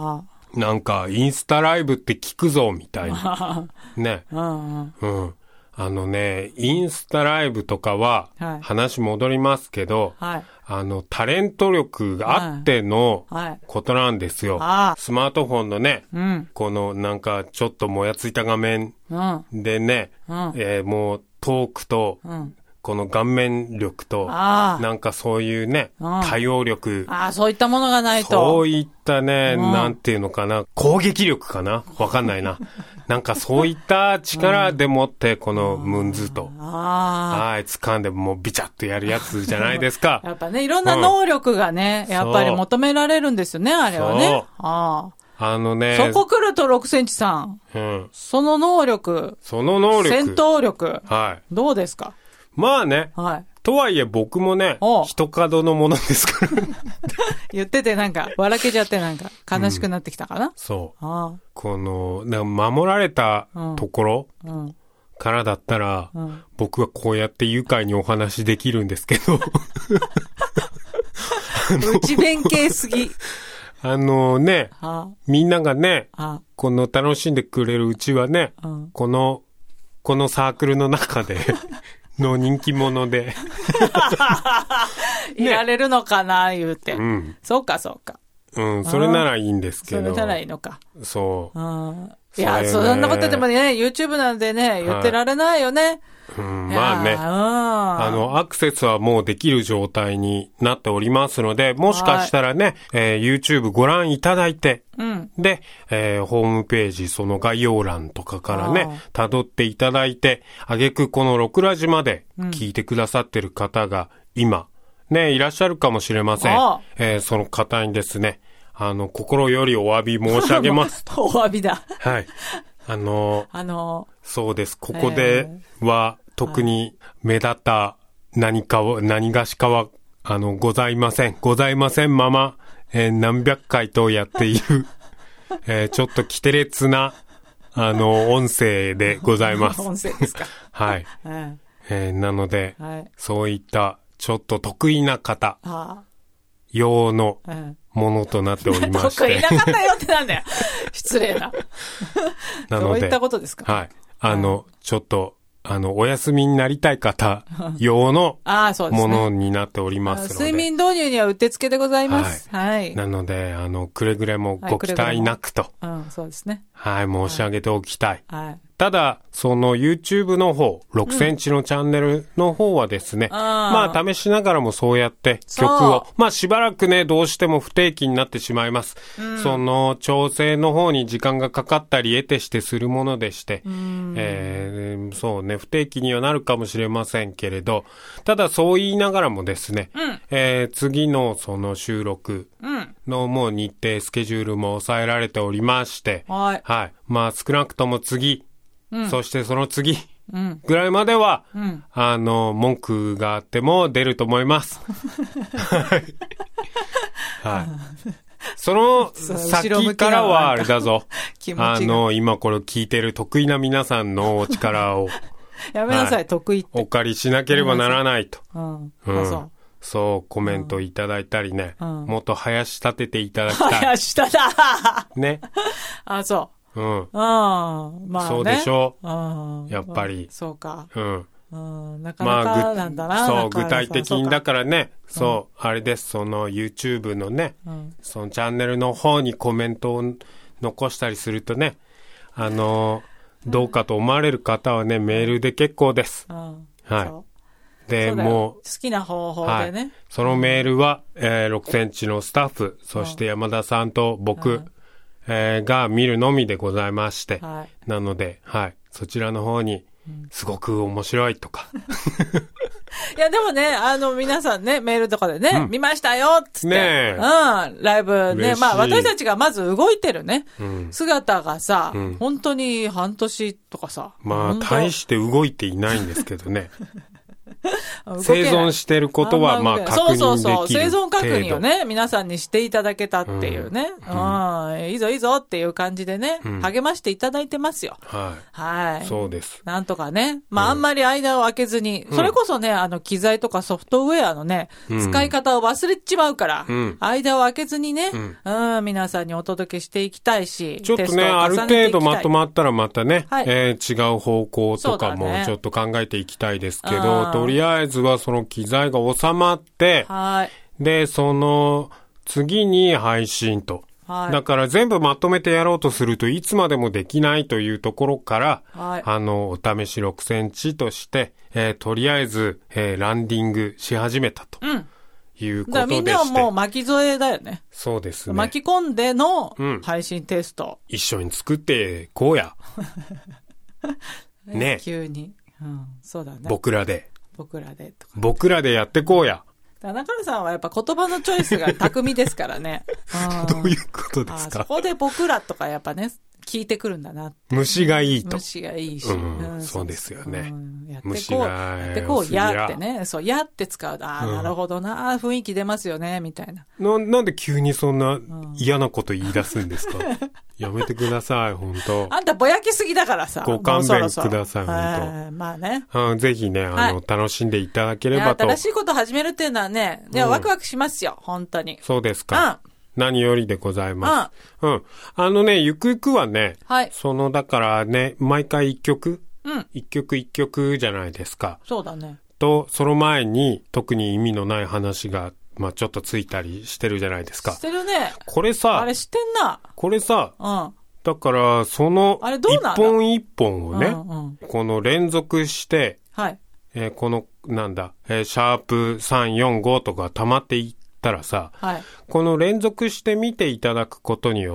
なんか、インスタライブって聞くぞ、みたいな。ね。 インスタライブとかは、話戻りますけど、タレント力があってのことなんですよ。スマートフォンのね、このなんかちょっともやついた画面でね、もうトークと、この顔面力と、なんかそういうね、対応力。 そういったものがないと。 そういったね、なんていうのかな、攻撃力かなわかんないな。なんかそういった力でもって、このムンズと、掴んでもうビチャッとやるやつじゃないですか。 やっぱね、いろんな能力がね、やっぱり求められるんですよね、あれはね。そこ来ると6センチさん。その能力。戦闘力。どうですか？ まあね。とはいえ僕もね、一角のものですから。 言っててなんか、笑けちゃってなんか、悲しくなってきたかな？ そう。この、守られたところからだったら、僕はこうやって愉快にお話できるんですけど。 内弁慶すぎ。 みんながね、この楽しんでくれるうちはね、このサークルの中で、の人気者で。 いられるのかな、言うて。そうか。 それならいいんですけど。 それならいいのか。 そう。 いや、そんなことでもね、YouTube なんでね、言ってられないよね。 まあね。アクセスはもうできる状態になっておりますので、もしかしたらね、YouTube ご覧いただいて、で、ホームページ、その概要欄とかからね、辿っていただいて、挙句このロクラジまで聞いてくださってる方が今、ね、いらっしゃるかもしれません。その方にですね、心よりお詫び申し上げます。 お詫びだ。 はい。そうです。ここでは、特に目立った何がしかは、ございません。ございませんまま、何百回とやっている、ちょっと奇て烈な、音声でございます。 音声ですか。 はい。なので、そういった、ちょっと得意な方、用のものとなっておりまして。 得意な方用ってなんだよ。失礼な。 なので、 どういったことですか？ はい。ちょっと、お休みになりたい方用のものになっておりますので。 睡眠導入にはうってつけでございます。はい。 なので、くれぐれもご期待なくと。 そうですね。 はい、申し上げておきたい。ただ、その YouTube の方、6センチのチャンネルの方はですね、まあ試しながらもそうやって曲を、まあしばらくね、どうしても不定期になってしまいます。その調整の方に時間がかかったり得てしてするものでして、そうね、不定期にはなるかもしれませんけれど、ただそう言いながらもですね、次のその収録のもう日程、スケジュールも抑えられておりまして、はい。まあ少なくとも次、そしてその次ぐらいまでは、文句があっても出ると思います。はい。その先からはあれだぞ。今これ聞いてる得意な皆さんのお力を。 やめなさい、得意って。 お借りしなければならないと。そう、コメントいただいたりね。もっと林立てていただきたい。 林立だね。 そう。 まあね。そうでしょう。やっぱり。 そうか。 なかなかなんだな。そう、具体的にだからね、そう、あれです、その YouTube のね、そのチャンネルの方にコメントを残したりするとね、どうかと思われる方はね、メールで結構です。はい。で、もう、 好きな方法でね。 そのメールは、6センチのスタッフ、そして山田さんと僕、が見るのみでございまして、なので、そちらの方に、すごく面白いとか。 いや、でもね、皆さんね、メールとかでね、見ましたよっつって。ねライブね、まあ私たちがまず動いてるね、姿がさ、本当に半年とかさ。 まあ、大して動いていないんですけどね。 生存してることはまあ確認できる。 そう。生存確認をね、皆さんにしていただけたっていうね。いいぞいいぞっていう感じでね、励ましていただいてますよ。はい。そうです。なんとかね。まああんまり間を空けずに、それこそね、機材とかソフトウェアのね、使い方を忘れちまうから、間を空けずにね、皆さんにお届けしていきたいし、 ちょっとね、ある程度まとまったらまたね、違う方向とかもちょっと考えていきたいですけど、とりあえずはその機材が収まって、で、その次に配信と。だから全部まとめてやろうとするといつまでもできないというところから、お試し6センチとして、とりあえず、ランディングし始めたと。いうことでして。みんなはもう巻き添えだよね。 そうですね。 巻き込んでの配信テスト。 一緒に作ってこうや。ね。 急に。そうだね。 僕らでとか。 僕らでやってこうや。 中野さんはやっぱ言葉のチョイスが巧みですからね。 どういうことですか？ そこで僕らとかやっぱね、聞いてくるんだな。 虫がいいと。 虫がいいし。 そうですよね。 虫がやってこう、やってね。そう、やって使う。なるほどな。雰囲気出ますよね、みたいな。 なんで急にそんな嫌なこと言い出すんですか？やめてください、本当。 あんたぼやきすぎだからさ。 ご勘弁ください、本当。まあね。 ぜひね、楽しんでいただければと。 新しいこと始めるっていうのはね、ワクワクしますよ、本当に。 そうですか。何よりでございます。ゆくゆくはね、だからね、毎回一曲一曲じゃないですか。 そうだね。 と、その前に特に意味のない話が、ちょっとついたりしてるじゃないですか。 してるね。 これさ、 あれしてんな。 これさ、だから、その、一本一本をね、この連続して、この、シャープ345とか溜まっていったらさ、この連続して見ていただくことによって、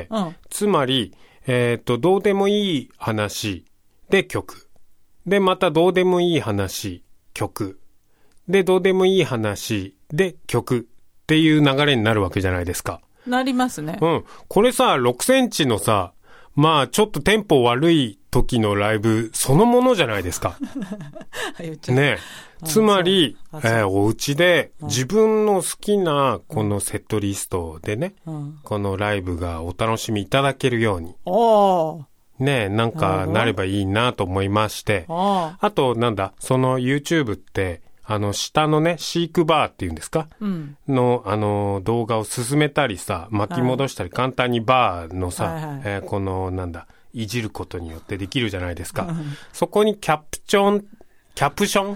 つまり、どうでもいい話で曲。で、またどうでもいい話、曲。で、どうでもいい話で曲っていう流れになるわけじゃないですか。 なりますね。 これさ、6センチのさ、ちょっとテンポ悪い時のライブそのものじゃないですか。ね。つまり、お家で自分の好きなこのセットリストでね、このライブがお楽しみいただけるように。ね、なんかなればいいなと思いまして。あと、その YouTube って、下のね、シークバーっていうんですか、の、動画を進めたりさ、巻き戻したり、簡単にバーのさ、この、いじることによってできるじゃないですか。そこにキャプチョン、コプチ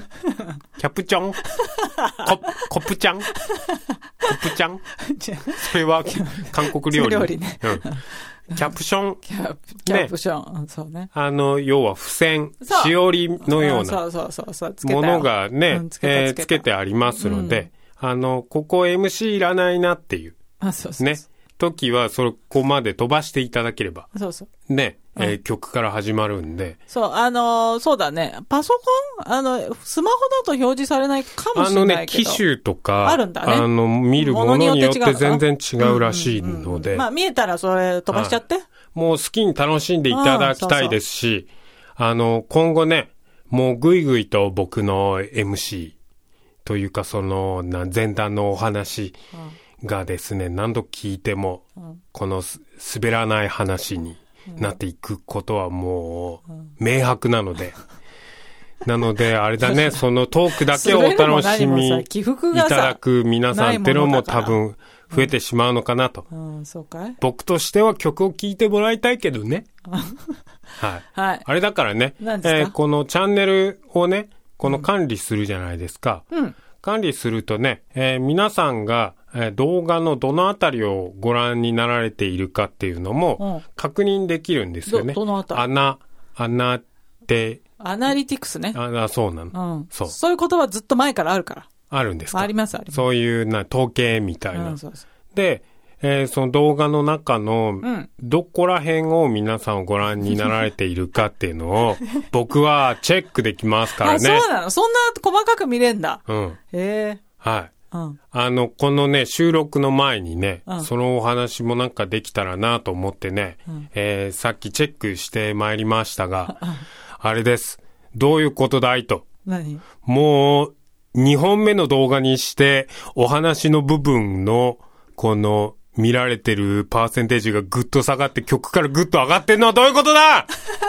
ャンそれは韓国料理。キャプション。 キャプション。そうね。 要は付箋、しおりのようなものがね、つけてありますので、ここ MC いらないなっていう。ね。時は、そこまで飛ばしていただければ。ね。曲から始まるんで。 そう、そうだね。パソコンスマホだと表示されないかもしれないけど。 機種とか、 あるんだね。 見るものによって全然違うらしいので。 見えたらそれ飛ばしちゃって。 もう好きに楽しんでいただきたいですし、今後ね、もうぐいぐいと僕の MC というか前段のお話がですね、何度聞いても、この滑らない話になっていくことはもう明白なので、あれだね、そのトークだけをお楽しみいただく皆さんってのも多分増えてしまうのかなと。僕としては曲を聴いてもらいたいけどね。はい。あれだからね、このチャンネルをね、この管理するじゃないですか。管理するとね、皆さんが動画のどのあたりをご覧になられているかっていうのも確認できるんですよね。 どのあたり？アナリティクスね。 そうなの。 そういう言葉ずっと前からあるから。 あるんですか？ あります。 そういう統計みたいな。で、その動画の中のどこら辺を皆さんご覧になられているかっていうのを僕はチェックできますからね。 そうなの？そんな細かく見れんだ。 はい。このね、収録の前にね、そのお話もなんかできたらなと思ってね、さっきチェックしてまいりましたが、あれです。どういうことだいと。 何？ もう、2本目の動画にして、お話の部分の、この、見られてるパーセンテージがぐっと下がって、曲からぐっと上がってんのはどういうことだ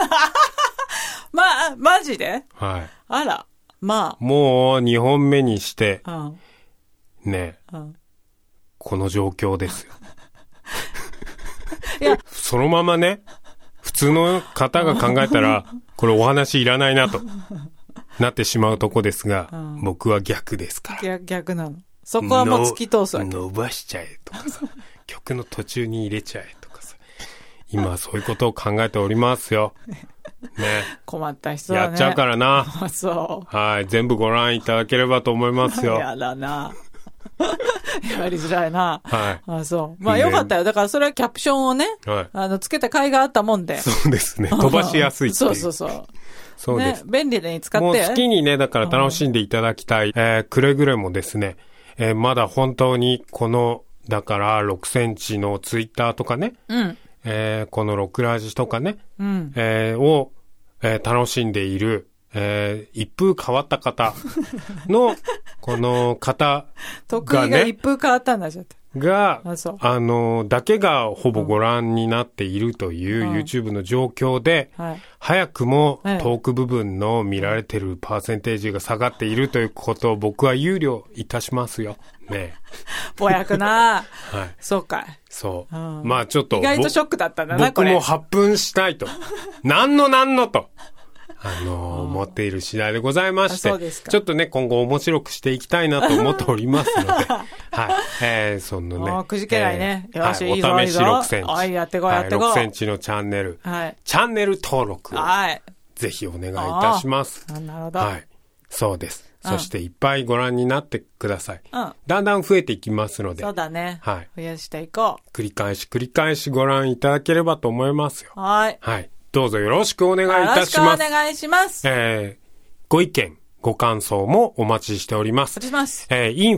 マジで？ はい。 あら、まあ。 もう2本目にして、 うん、 ね、 うん、 この状況ですよ。 いや、 そのままね、普通の方が考えたら、これお話いらないなと、なってしまうとこですが、うん、僕は逆ですから。 逆なの。そこはもう突き通すわけ。 伸ばしちゃえとかさ、曲の途中に入れちゃえとかさ、今はそういうことを考えておりますよ。ね。 困った人だね。 やっちゃうからな。 そう。 はい。全部ご覧いただければと思いますよ。 やだな。やりづらいな。 はい。 あ、そう。まあよかったよ。だからそれはキャプションをね、はい、つけた甲斐があったもんで。 そうですね。飛ばしやすいっていう。 そう。 そうです。 ね、便利に使って。 もう好きにね、だから楽しんでいただきたい。くれぐれもですね、まだ本当にこの、だから6センチのツイッターとかね、 うん、 このロクラジとかね、 うん、 を、楽しんでいる、一風変わった方の、この方がね、 得意が一風変わったんだじゃって。 が、だけがほぼご覧になっているという YouTube の状況で、 はい、 早くもトーク部分の見られてるパーセンテージが下がっているということを僕は憂慮いたしますよ。ね。 ぼやくな。 はい。 そうかい。 そう。まあちょっと。 意外とショックだったんだな、これ。 僕も発奮したいと。なんのと。思っている次第でございまして、ちょっとね、今後面白くしていきたいなと思っておりますので、はい。そのね。 くじけないね。よし、いいぞ、 お試し6センチ。 はい、やってこい。6 センチのチャンネル。 はい。 チャンネル登録を。 はい。 ぜひお願いいたします。 なるほど。 はい。そうです。そしていっぱいご覧になってください。 うん。 だんだん増えていきますので。 そうだね。 はい。 増やしていこう。繰り返しご覧いただければと思いますよ。 はい。 はい。どうぞよろしくお願いいたします。 よろしくお願いします。 ご意見、ご感想もお待ちしております。 お待ちします。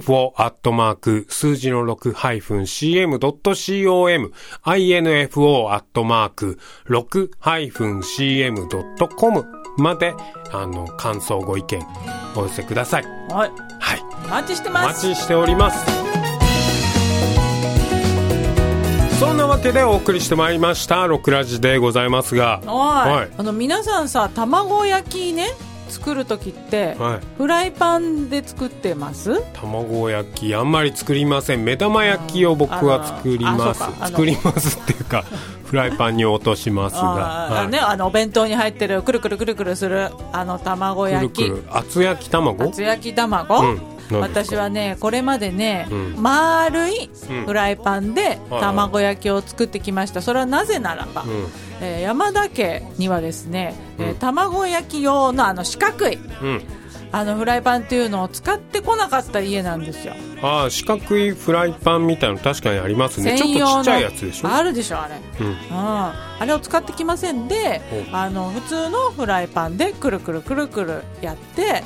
info@ 数字の 6-cm.com info@ 6-cm.com まで、感想ご意見お寄せください。 はい。 はい。 お待ちしてます。 お待ちしております。そんなわけでお送りしてまいりましたロクラジでございますが、 はい、皆さんさ、卵焼きね作るときって、はい、フライパンで作ってます？ 卵焼きあんまり作りません。目玉焼きを僕は作ります。作りますっていうかフライパンに落としますが、 はいね、お弁当に入ってるくるくるする卵焼き、 厚焼き卵、 うん、私はねこれまでね、丸いフライパンで卵焼きを作ってきました。それはなぜならば、山田家にはですね、卵焼き用の四角い、フライパンっていうのを使ってこなかった家なんですよ。 ああ、四角いフライパンみたいなの確かにありますね。ちょっとちっちゃいやつでしょ。 あるでしょあれ、あれを使ってきませんで、普通のフライパンでくるくるやって、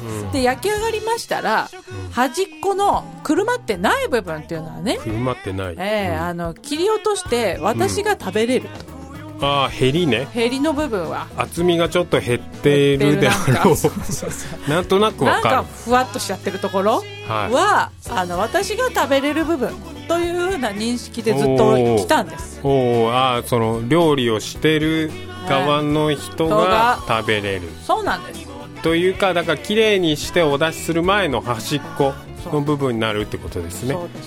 で焼き上がりましたら、端っこのくるまってない部分っていうのはね、 くるまってない、 切り落として私が食べれると、 ああ、ヘリね。 ヘリの部分は厚みがちょっと減っているであろう。なんとなくわかる。 なんかふわっとしちゃってるところは、私が食べれる部分という風な認識でずっと来たんです。 その料理をしてる側の人が食べれる。 そうなんです。 というか、だから綺麗にしてお出しする前の端っこの部分になるってことですね。 そうです。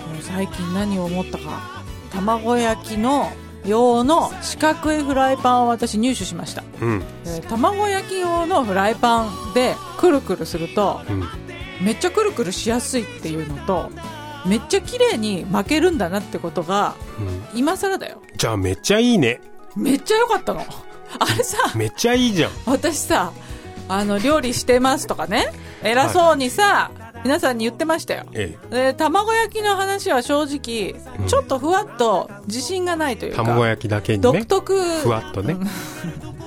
最近何を思ったか、卵焼きの用の四角いフライパンを私入手しました。卵焼き用のフライパンでくるくるすると、めっちゃくるくるしやすいっていうのと、めっちゃ綺麗に巻けるんだなってことが、今更だよ。 じゃあめっちゃいいね。 めっちゃ良かったの。あれさ、 めっちゃいいじゃん。 私さ、料理してますとかね、偉そうにさ、皆さんに言ってましたよ。卵焼きの話は正直、ちょっとふわっと自信がないというか、 卵焼きだけにね、 独特ふわっとね、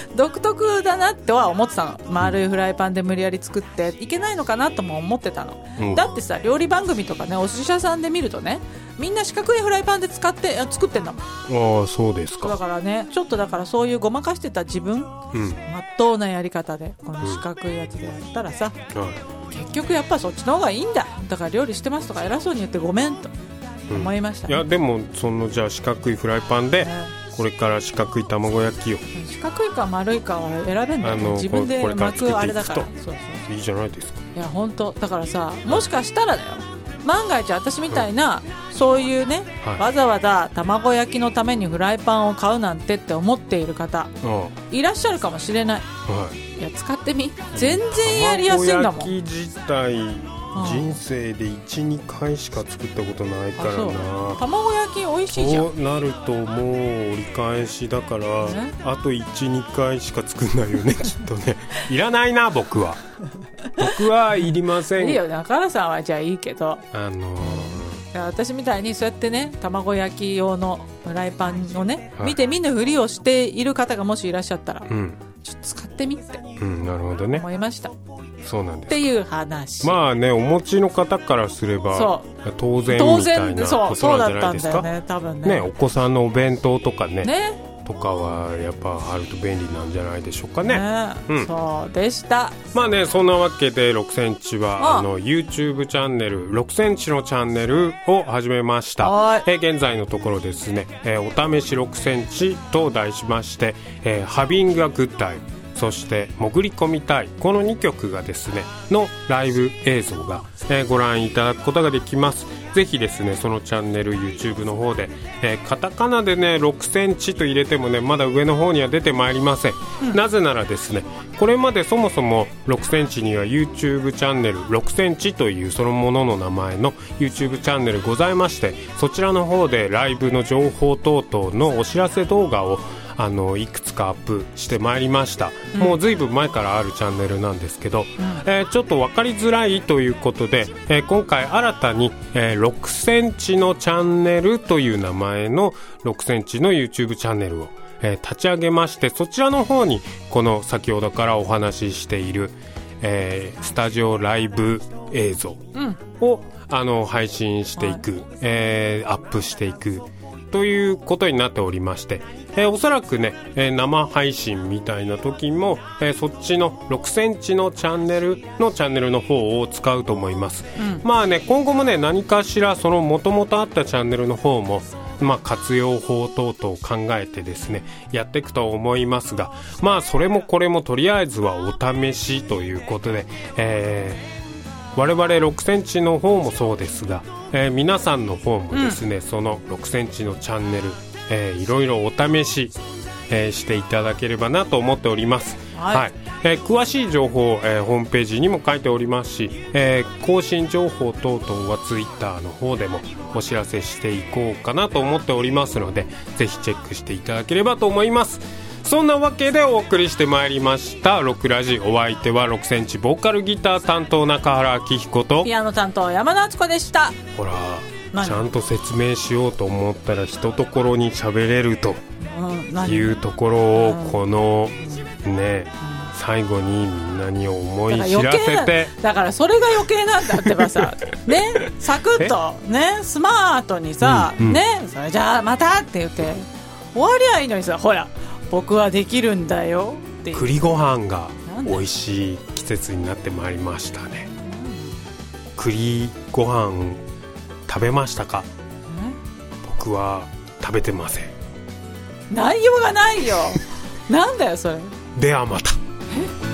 独特だなっては思ってたの。丸いフライパンで無理やり作っていけないのかなとも思ってたの、だってさ、料理番組とかね、お寿司屋さんで見るとね、みんな四角いフライパンで作ってんだもん。 ああ、そうですか。 だからね、ちょっとだからそういうごまかしてた自分、まっとうなやり方でこの四角いやつでやったらさ、結局やっぱそっちの方がいいんだ。だから料理してますとか偉そうに言ってごめんと思いました、ね。 いやでもじゃあ四角いフライパンで、これから四角い卵焼きを、 四角いか丸いかは選べんだよ、自分で巻くあれだから。そういいじゃないですか。 いや本当だからさ、もしかしたらだよ、万が一私みたいな、そういうね、わざわざ卵焼きのためにフライパンを買うなんてって思っている方、いらっしゃるかもしれない。いや使ってみ、全然やりやすいんだもん。 卵焼き自体人生で 1,2 回しか作ったことないからな。 卵焼き美味しいじゃん。 そうなるともう折り返しだから、あと 1,2 回しか作んないよねきっとね。いらないな僕はいりません。 いいよ、中原さんはじゃあいいけど、私みたいにそうやってね、卵焼き用のフライパンをね、見て見ぬふりをしている方がもしいらっしゃったら、ちょっと使ってみって、 なるほどね、 思いました。 そうなんですっていう話。 まあね、お持ちの方からすれば当然みたいなことなんじゃないですか。そうだったんだよね、多分ね。お子さんのお弁当とかねとかはやっぱあると便利なんじゃないでしょうかね。 そうでした。 まあね、そんなわけで6センチはYouTube チャンネル6センチのチャンネルを始めました。現在のところですね、お試し6センチと題しまして、Having a Good Time、そして潜り込みたい、この2曲がですねのライブ映像が、ご覧いただくことができます。ぜひですね、そのチャンネル YouTube の方で、カタカナでね6センチと入れてもね、まだ上の方には出てまいりません。なぜならですね、これまでそもそも6センチには YouTube チャンネル6センチというそのものの名前の YouTube チャンネルございまして、そちらの方でライブの情報等々のお知らせ動画をいくつかアップしてまいりました。もうずいぶん前からあるチャンネルなんですけど、ちょっと分かりづらいということで、今回新たに、6センチのチャンネルという名前の6センチの YouTube チャンネルを、立ち上げまして、そちらの方にこの先ほどからお話ししている、スタジオライブ映像を、配信していく、アップしていくということになっておりまして、おそらくね、生配信みたいな時も、そっちの6センチのチャンネルの方を使うと思います。まあね、今後もね、何かしらその元々あったチャンネルの方も、まあ、活用法等々考えてですねやっていくと思いますが、まあそれもこれもとりあえずはお試しということで、我々6センチの方もそうですが、皆さんの方もですね、その6センチのチャンネル、いろいろお試し、していただければなと思っております。詳しい情報、ホームページにも書いておりますし、更新情報等々はツイッターの方でもお知らせしていこうかなと思っておりますので、ぜひチェックしていただければと思います。そんなわけでお送りしてまいりましたロクラジ。お相手は6センチボーカルギター担当中原明彦とピアノ担当山田敦子でした。 ほら、ちゃんと説明しようと思ったら一ところに喋れるというところを、このね、最後にみんなに思い知らせて、 だからそれが余計なんだってばさね、サクッとね、スマートにさ、ね、それじゃあまたって言って終わりゃいいのにさ、ほら僕はできるんだよっていう。 栗ご飯が美味しい季節になってまいりましたね。栗ご飯食べましたか？僕は食べてません。 内容がないよなんだよそれ。 ではまた。 え